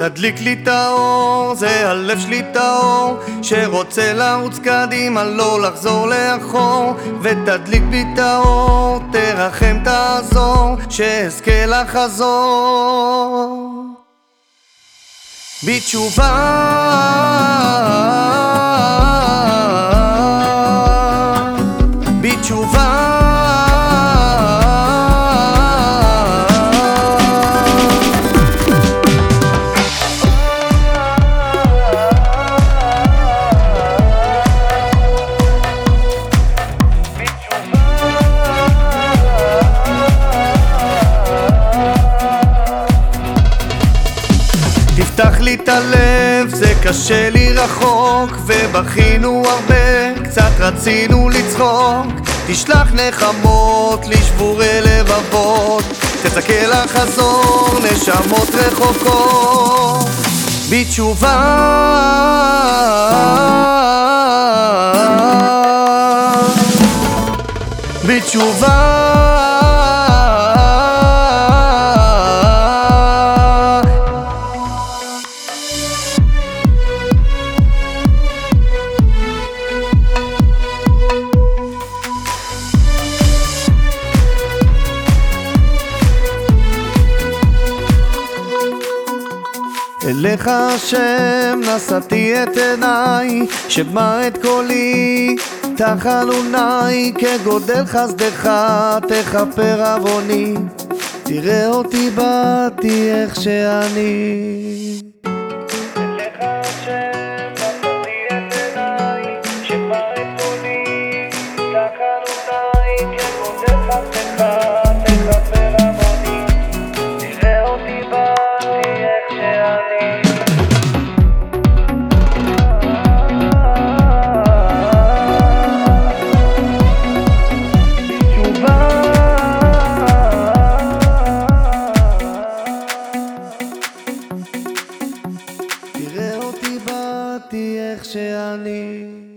תדליק לי את האור, זה הלב שלי טהור, שרוצה לרוץ קדימה, לא לחזור לאחור. ותדליק בי את האור, תרחם תעזור, שאזכה לחזור בתשובה. בתשובה תפתח לי את הלב, זה קשה לי רחוק, ובכינו הרבה, קצת רצינו לצחוק. תשלח נחמות לשבורי לבבות, תצקה לחזור נשמות רחוקות בתשובה. בתשובה אליך השם נשאתי את עיניי, שמע את קולי תחנוני, כגודל חסדך תכפר עווני, תראה אותי באתי איך שאני. אליך השם נשאתי את עיניי, שמע את קולי תחנוני, כגודל חסדך תכפר עווני, תראה אותי באתי איך שאני. תראה אותי באתי איך שאני.